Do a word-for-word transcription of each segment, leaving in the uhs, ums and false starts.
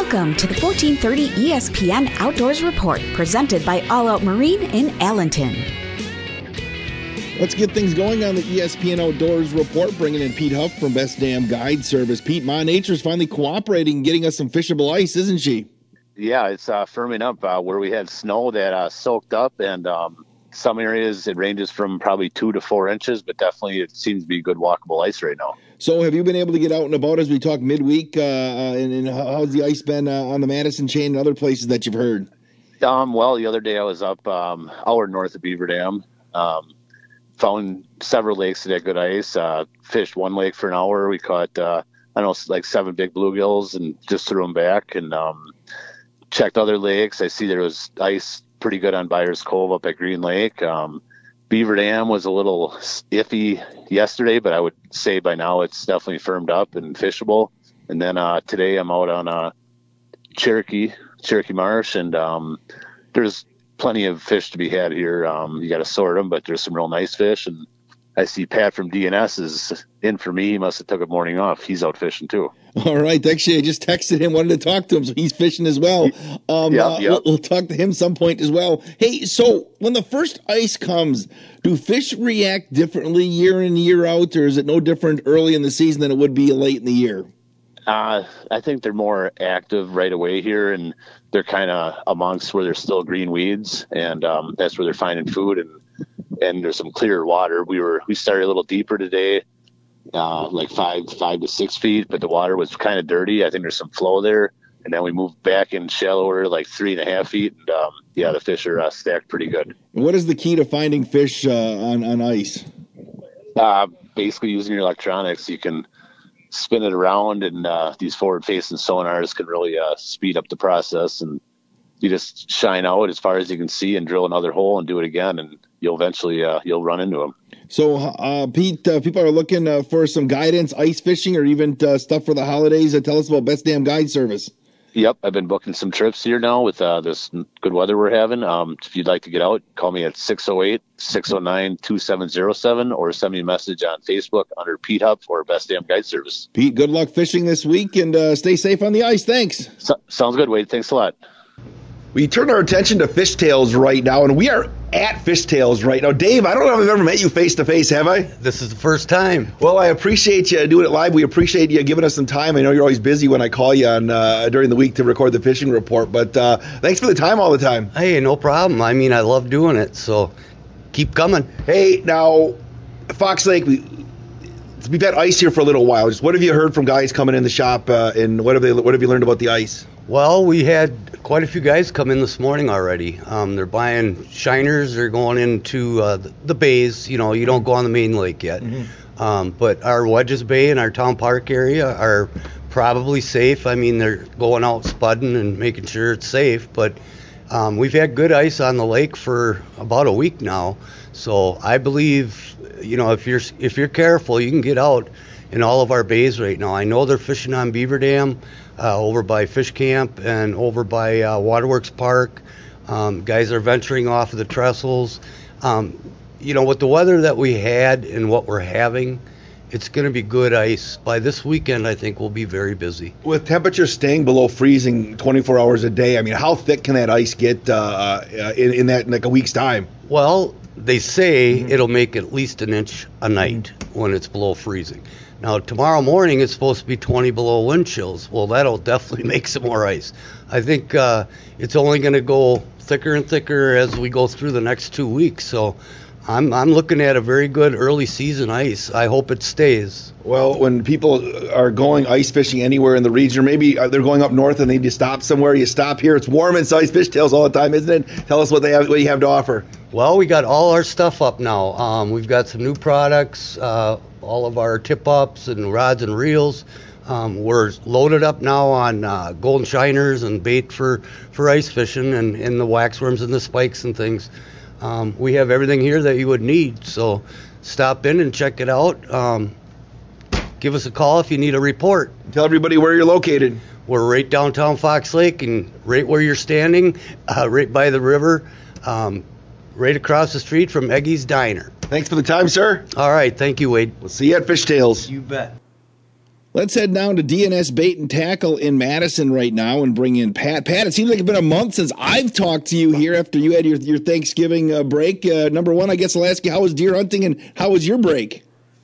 Welcome to the fourteen thirty E S P N Outdoors Report, presented by All Out Marine in Allenton. Let's get things going on the E S P N Outdoors Report, bringing in Pete Huff from Best Damn Guide Service. Pete, Ma Nature's finally cooperating and getting us some fishable ice, isn't she? Yeah, it's uh, firming up uh, where we had snow that uh, soaked up, and um, some areas it ranges from probably two to four inches, but definitely it seems to be good walkable ice right now. So have you been able to get out and about as we talk midweek, uh, and, and how's the ice been uh, on the Madison chain and other places that you've heard? Um, well, the other day I was up um, hour north of Beaver Dam, um, found several lakes that had good ice, uh, fished one lake for an hour. We caught, uh, I don't know, like seven big bluegills and just threw them back, and um, checked other lakes. I see there was ice pretty good on Byers Cove up at Green Lake. Um, Beaver Dam was a little iffy yesterday, but I would say by now it's definitely firmed up and fishable. And then uh, today I'm out on uh, Cherokee, Cherokee Marsh, and um, there's plenty of fish to be had here. Um, you got to sort them, but there's some real nice fish. And I see Pat from D N S is in for me. He must have took a morning off. He's out fishing too. All right. Actually, I just texted him, wanted to talk to him, so he's fishing as well. Um, yep, uh, yep. We'll, we'll talk to him some point as well. Hey, so when the first ice comes, do fish react differently year in, year out, or is it no different early in the season than it would be late in the year? Uh, I think they're more active right away here, and they're kind of amongst where there's still green weeds, and um, that's where they're finding food, and and there's some clear water. We were we started a little deeper today, uh, like five five to six feet, but the water was kind of dirty. I think there's some flow there, and then we moved back in shallower, like three and a half feet, and um, yeah, the fish are uh, stacked pretty good. What is the key to finding fish uh, on on ice? Uh, basically, using your electronics, you can spin it around, and uh, these forward-facing sonars can really uh, speed up the process, and you just shine out as far as you can see and drill another hole and do it again, and you'll eventually uh, you'll run into them. So, uh, Pete, uh, people are looking uh, for some guidance, ice fishing, or even uh, stuff for the holidays. Uh, tell us about Best Damn Guide Service. Yep, I've been booking some trips here now with uh, this good weather we're having. Um, if you'd like to get out, call me at six oh eight, six oh nine, two seven oh seven or send me a message on Facebook under Pete Huff or Best Damn Guide Service. Pete, good luck fishing this week, and uh, stay safe on the ice. Thanks. So, sounds good, Wade. Thanks a lot. We turn our attention to Fishtails right now, and we are at Fishtails right now. Dave, I don't know if I've ever met you face-to-face, have I? This is the first time. Well, I appreciate you doing it live. We appreciate you giving us some time. I know you're always busy when I call you on uh, during the week to record the fishing report, but uh, thanks for the time all the time. Hey, no problem. I mean, I love doing it, so keep coming. Hey, now, Fox Lake, we, we've had ice here for a little while. Just what have you heard from guys coming in the shop, uh, and what have they? What have you learned about the ice? Well, we had quite a few guys come in this morning already. Um, they're buying shiners. They're going into uh, the, the bays. You know, you don't go on the main lake yet. Mm-hmm. Um, but our Wedges Bay and our town park area are probably safe. I mean, they're going out spudding and making sure it's safe. But um, we've had good ice on the lake for about a week now. So I believe, you know, if you're if you're careful, you can get out in all of our bays right now. I know they're fishing on Beaver Dam, uh, over by Fish Camp, and over by uh, Waterworks Park. Um, guys are venturing off of the trestles. Um, you know, with the weather that we had and what we're having, it's going to be good ice. By this weekend, I think we'll be very busy. With temperatures staying below freezing twenty-four hours a day, I mean, how thick can that ice get uh, uh, in, in that in like a week's time? Well, they say mm-hmm. it'll make at least an inch a night mm-hmm. when it's below freezing. Now, tomorrow morning, it's supposed to be twenty below wind chills. Well, that'll definitely make some more ice. I think uh, it's only going to go thicker and thicker as we go through the next two weeks. So I'm I'm looking at a very good early season ice. I hope it stays. Well, when people are going ice fishing anywhere in the region, or maybe they're going up north and they need to stop somewhere, you stop here. It's warm inside Fishtails all the time, isn't it? Tell us what they have, what you have to offer. Well, we got all our stuff up now. Um, we've got some new products, uh, all of our tip-ups and rods and reels. Um, we're loaded up now on uh, golden shiners and bait for, for ice fishing, and, and the waxworms and the spikes and things. Um, we have everything here that you would need, so stop in and check it out. Um, give us a call if you need a report. Tell everybody where you're located. We're right downtown Fox Lake, and right where you're standing, uh, right by the river, um, right across the street from Eggy's Diner. Thanks for the time, sir. All right, thank you, Wade. We'll see you at Fishtails. You bet. Let's head down to D N S Bait and Tackle in Madison right now and bring in Pat. Pat, it seems like it's been a month since I've talked to you here after you had your, your Thanksgiving uh, break. Uh, number one, I guess I'll ask you, how was deer hunting and how was your break?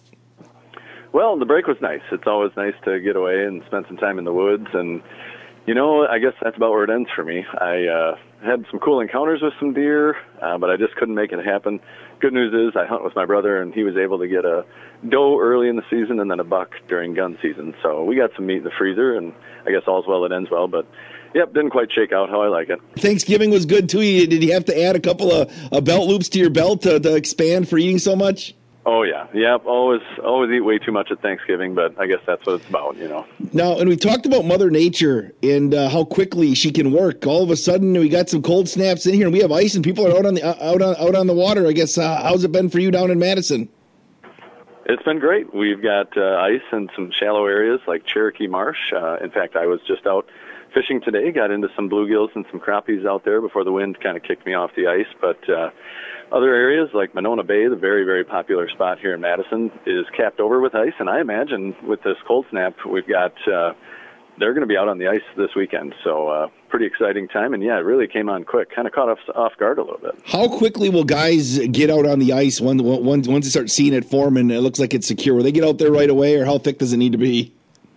Well, the break was nice. It's always nice to get away and spend some time in the woods. And, you know, I guess that's about where it ends for me. I uh, had some cool encounters with some deer, uh, but I just couldn't make it happen. Good news is I hunt with my brother, and he was able to get a doe early in the season and then a buck during gun season. So we got some meat in the freezer, and I guess all's well that ends well. But, yep, didn't quite shake out how I like it. Thanksgiving was good, too. Did you have to add a couple of uh, belt loops to your belt to, to expand for eating so much? Oh, yeah. Yep, always always eat way too much at Thanksgiving, but I guess that's what it's about, you know. Now, and we talked about Mother Nature and uh, how quickly she can work. All of a sudden, we got some cold snaps in here, and we have ice, and people are out on the out on out on the water. I guess uh, how's it been for you down in Madison? It's been great. We've got uh, ice in some shallow areas like Cherokee Marsh. Uh, in fact, I was just out fishing today, got into some bluegills and some crappies out there before the wind kind of kicked me off the ice, but uh, other areas like Monona Bay, the very, very popular spot here in Madison, is capped over with ice, and I imagine with this cold snap, we've got uh, they're going to be out on the ice this weekend. So uh, pretty exciting time, and yeah, it really came on quick. Kind of caught us off guard a little bit. How quickly will guys get out on the ice when, once once they start seeing it form and it looks like it's secure? Will they get out there right away, or how thick does it need to be?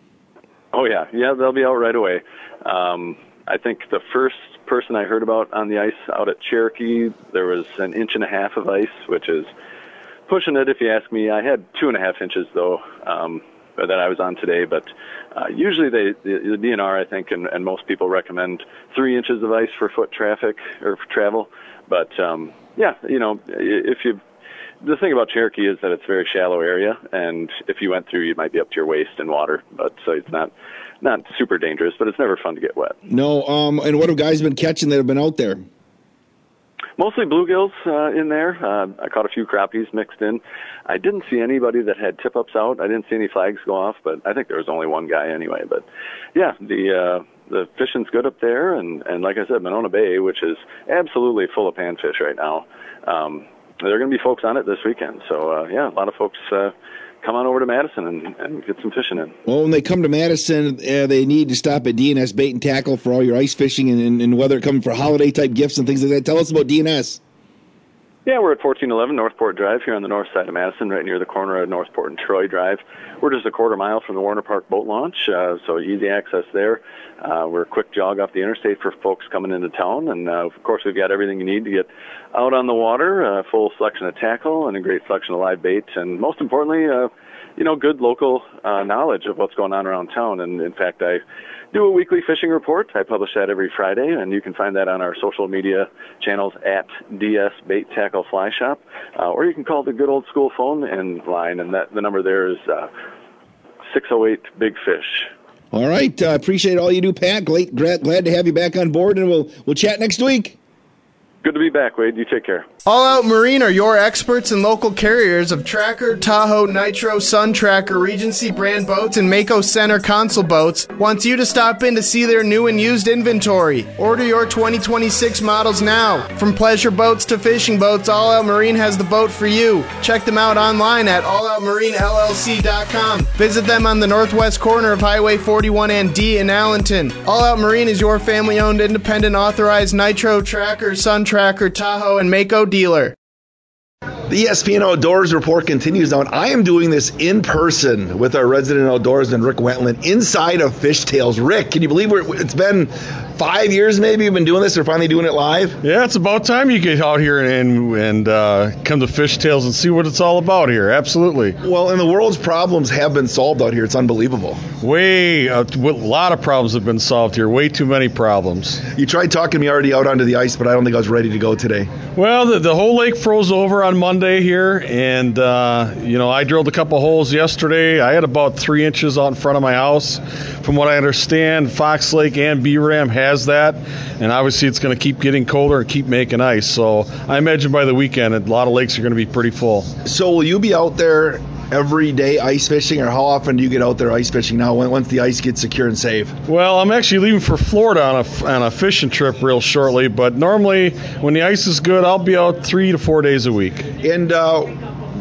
Oh yeah, yeah, they'll be out right away. Um, I think the first person I heard about on the ice out at Cherokee, there was an inch and a half of ice, which is pushing it if you ask me. I had two and a half inches though um, that I was on today, but uh, usually they, the, the D N R I think and, and most people recommend three inches of ice for foot traffic or for travel. But um, yeah, you know, if you the thing about Cherokee is that it's a very shallow area, and if you went through, you might be up to your waist in water. But so it's not not super dangerous, but it's never fun to get wet. No. Um. And what have guys been catching that have been out there? Mostly bluegills uh, in there. Uh, I caught a few crappies mixed in. I didn't see anybody that had tip-ups out. I didn't see any flags go off, but I think there was only one guy anyway. But yeah, the uh, the fishing's good up there, and and like I said, Monona Bay, which is absolutely full of panfish right now. Um, there are going to be folks on it this weekend. So, uh, yeah, a lot of folks uh, come on over to Madison and, and get some fishing in. Well, when they come to Madison, uh, they need to stop at D N S Bait and Tackle for all your ice fishing and, and, and whether it comes for holiday-type gifts and things like that. Tell us about D N S. Yeah, we're at fourteen eleven Northport Drive here on the north side of Madison, right near the corner of Northport and Troy Drive. We're just a quarter mile from the Warner Park boat launch, uh, so easy access there. Uh, we're a quick jog off the interstate for folks coming into town, and uh, of course we've got everything you need to get out on the water, a full selection of tackle and a great selection of live bait, and most importantly, uh, you know, good local uh, knowledge of what's going on around town. And in fact, I do a weekly fishing report. I publish that every Friday, and you can find that on our social media channels at D S Bait Tackle Fly Shop, uh, or you can call the good old school phone and line, and that the number there is uh, six oh eight Big Fish. All right, I uh, appreciate all you do, Pat. Glad, glad to have you back on board, and we'll we'll chat next week. Good to be back, Wade. You take care. All Out Marine are your experts and local carriers of Tracker, Tahoe, Nitro, Sun Tracker, Regency brand boats, and Mako Center console boats. Wants you to stop in to see their new and used inventory. Order your twenty twenty-six models now. From pleasure boats to fishing boats, All Out Marine has the boat for you. Check them out online at all out marine l l c dot com. Visit them on the northwest corner of Highway forty-one and D in Allenton. All Out Marine is your family-owned, independent, authorized Nitro, Tracker, Sun Tracker, Tahoe, and Mako dealer. The E S P N Outdoors Report continues on. I am doing this in person with our resident outdoorsman, Rick Wentland, inside of Fishtails. Rick, can you believe we're, it's been five years maybe you've been doing this? We're finally doing it live? Yeah, it's about time you get out here and and uh, come to Fishtails and see what it's all about here. Absolutely. Well, and the world's problems have been solved out here. It's unbelievable. Way, a lot of problems have been solved here. Way too many problems. You tried talking me already out onto the ice, but I don't think I was ready to go today. Well, the, the whole lake froze over on Monday here, and uh, you know, I drilled a couple holes yesterday. I had about three inches out in front of my house. From what I understand, Fox Lake and Beaver Dam has that, and obviously it's going to keep getting colder and keep making ice. So I imagine by the weekend, a lot of lakes are going to be pretty full. So will you be out there every day ice fishing, or how often do you get out there ice fishing now once the ice gets secure and safe? Well, I'm actually leaving for Florida on a, on a fishing trip real shortly, but normally when the ice is good, I'll be out three to four days a week. And uh,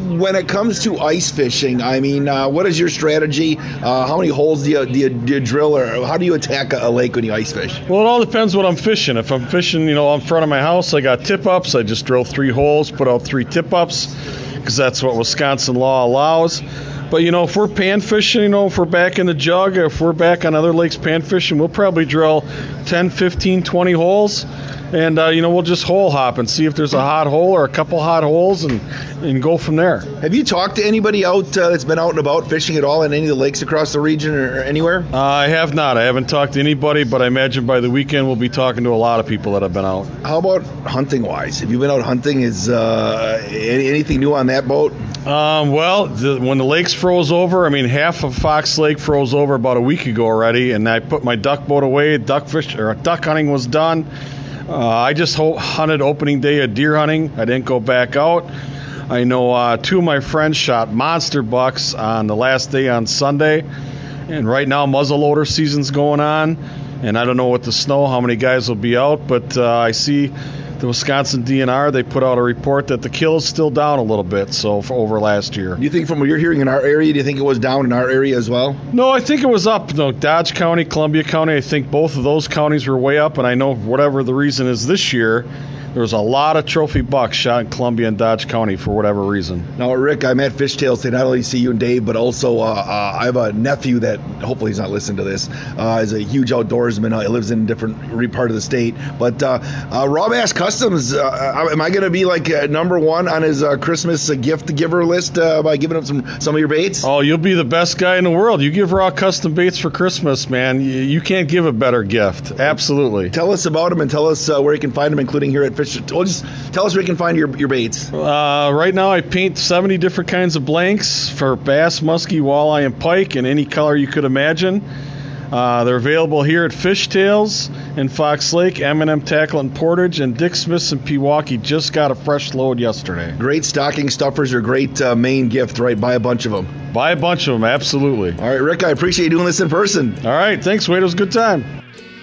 when it comes to ice fishing, I mean, uh, what is your strategy? Uh, how many holes do you, do you, do you drill, or how do you attack a, a lake when you ice fish? Well, it all depends what I'm fishing. If I'm fishing, you know, in front of my house, I got tip-ups. I just drill three holes, put out three tip-ups, because that's what Wisconsin law allows. But, you know, if we're pan fishing, you know, if we're back in the jug, if we're back on other lakes pan fishing, we'll probably drill ten, fifteen, twenty holes. And, uh, you know, we'll just hole hop and see if there's a hot hole or a couple hot holes and, and go from there. Have you talked to anybody out uh, that's been out and about fishing at all in any of the lakes across the region or, or anywhere? Uh, I have not. I haven't talked to anybody, but I imagine by the weekend we'll be talking to a lot of people that have been out. How about hunting-wise? Have you been out hunting? Is uh, any, anything new on that boat? Um, well, the, when the lakes froze over, I mean, half of Fox Lake froze over about a week ago already, and I put my duck boat away. Duck fish or duck hunting was done. Uh, I just ho- hunted opening day of deer hunting. I didn't go back out. I know uh, two of my friends shot monster bucks on the last day on Sunday, and right now muzzleloader season's going on, and I don't know with the snow how many guys will be out, but uh, I see the Wisconsin D N R, they put out a report that the kill is still down a little bit, so for over last year. Do you think from what you're hearing in our area, do you think it was down in our area as well? No, I think it was up. No, Dodge County, Columbia County, I think both of those counties were way up, and I know whatever the reason is this year, there was a lot of trophy bucks shot in Columbia and Dodge County for whatever reason. Now, Rick, I'm at Fishtails to not only see you and Dave, but also uh, uh, I have a nephew that, hopefully he's not listening to this, uh, is a huge outdoorsman. Uh, he lives in a different part of the state. But uh, uh, Raw Bass Customs, uh, am I going to be like uh, number one on his uh, Christmas uh, gift giver list uh, by giving him some, some of your baits? Oh, you'll be the best guy in the world. You give Raw Custom Baits for Christmas, man. You, you can't give a better gift. Absolutely. Tell us about them and tell us uh, where you can find them, including here at Fish. Well, just tell us where you can find your, your baits. Uh, right now I paint seventy different kinds of blanks for bass, muskie, walleye, and pike in any color you could imagine. Uh, they're available here at Fishtails in Fox Lake, M and M Tackle in Portage, and Dick Smith's in Pewaukee just got a fresh load yesterday. Great stocking stuffers are great uh, main gift, right? Buy a bunch of them. Buy a bunch of them, absolutely. All right, Rick, I appreciate you doing this in person. All right, thanks, Wade. It was a good time.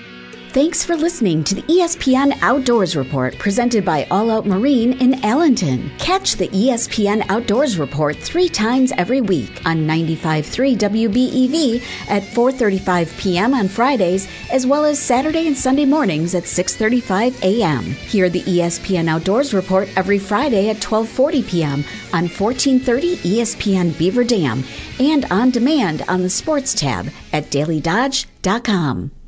Thanks for listening to the E S P N Outdoors Report presented by All Out Marine in Allenton. Catch the E S P N Outdoors Report three times every week on ninety-five point three W B E V at four thirty-five p.m. on Fridays, as well as Saturday and Sunday mornings at six thirty-five a.m. Hear the E S P N Outdoors Report every Friday at twelve forty p.m. on fourteen thirty E S P N Beaver Dam and on demand on the Sports tab at daily dodge dot com.